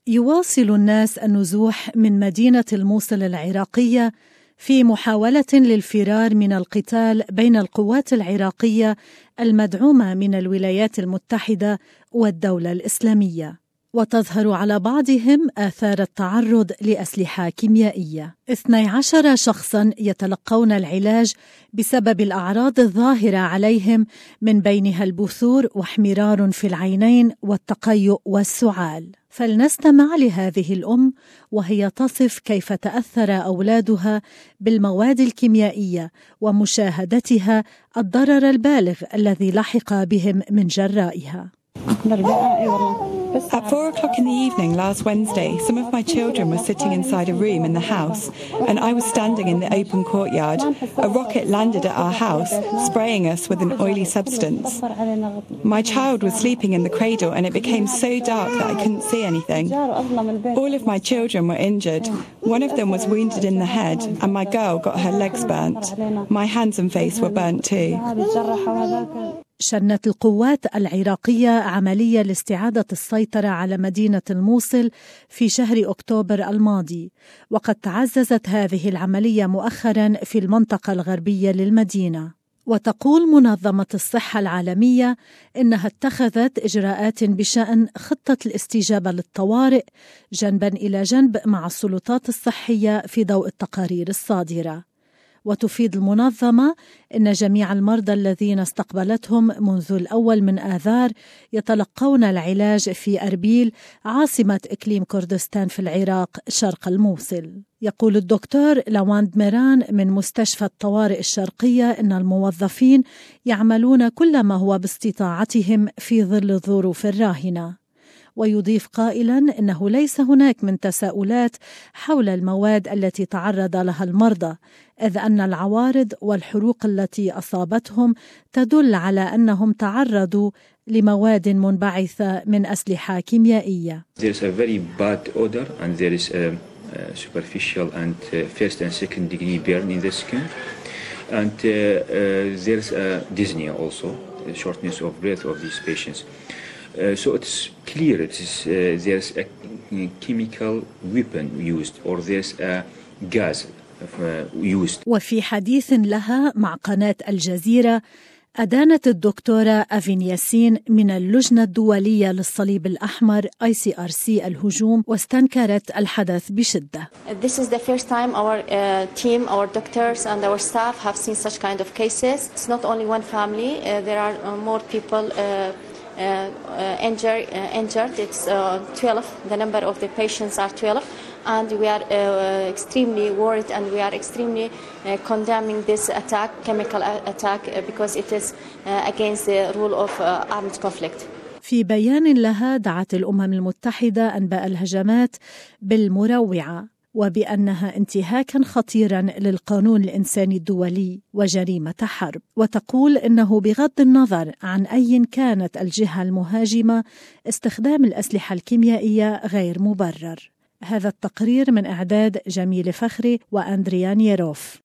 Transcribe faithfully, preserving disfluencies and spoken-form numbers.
يواصل الناس النزوح من مدينة الموصل العراقية في محاولة للفرار من القتال بين القوات العراقية المدعومة من الولايات المتحدة والدولة الإسلامية، وتظهر على بعضهم آثار التعرض لأسلحة كيميائية. اثني عشر شخصاً يتلقون العلاج بسبب الأعراض الظاهرة عليهم، من بينها البثور واحمرار في العينين والتقيؤ والسعال. فلنستمع لهذه الأم وهي تصف كيف تأثر أولادها بالمواد الكيميائية ومشاهدتها الضرر البالغ الذي لحق بهم من جرائها. At four o'clock in the evening last Wednesday, some of my children were sitting inside a room in the house, and I was standing in the open courtyard. A rocket landed at our house, spraying us with an oily substance. My child was sleeping in the cradle, and it became so dark that I couldn't see anything. All of my children were injured. One of them was wounded in the head, and my girl got her legs burnt. My hands and face were burnt too. شنت القوات العراقية عملية لاستعادة السيطرة على مدينة الموصل في شهر أكتوبر الماضي، وقد تعززت هذه العملية مؤخراً في المنطقة الغربية للمدينة. وتقول منظمة الصحة العالمية إنها اتخذت إجراءات بشأن خطة الاستجابة للطوارئ جنباً إلى جنب مع السلطات الصحية في ضوء التقارير الصادرة. وتفيد المنظمة إن جميع المرضى الذين استقبلتهم منذ الأول من آذار يتلقون العلاج في أربيل، عاصمة إقليم كردستان في العراق شرق الموصل. يقول الدكتور لواند ميران من مستشفى الطوارئ الشرقية إن الموظفين يعملون كل ما هو باستطاعتهم في ظل الظروف الراهنة. ويضيف قائلاً إنه ليس هناك من تساؤلات حول المواد التي تعرض لها المرضى، إذ أن العوارض والحروق التي أصابتهم تدل على أنهم تعرضوا لمواد منبعثة من أسلحة كيميائية. There is a very bad odor and there is a superficial and first and second degree burn in the skin, and uh, uh, there is a dyspnea also, shortness of breath of these patients. Uh, so it's clear it is, uh, there's a chemical weapon used or there's a gas uh, used. وفي حديث لها مع قناة الجزيرة، أدانت الدكتورة أفين ياسين من اللجنة الدولية للصليب الأحمر آي سي آر سي الهجوم، واستنكرت الحدث بشدة. This is the first time our uh, team, our doctors and our staff have seen such kind of cases. It's not only one family, uh, there are uh, more people uh, Uh, uh, injured, uh, injured. It's uh, twelve. The number of the patients are twelve, and we are uh, extremely worried, and we are extremely uh, condemning this attack, chemical attack, uh, because it is uh, against the rule of uh, armed conflict. في بيان لها دعت الأمم المتحدة أنباء الهجمات بالمروعة، وبأنها انتهاكاً خطيراً للقانون الإنساني الدولي وجريمة حرب. وتقول إنه بغض النظر عن أي كانت الجهة المهاجمة، استخدام الأسلحة الكيميائية غير مبرر. هذا التقرير من إعداد جميل فخري وأندريا نيروف.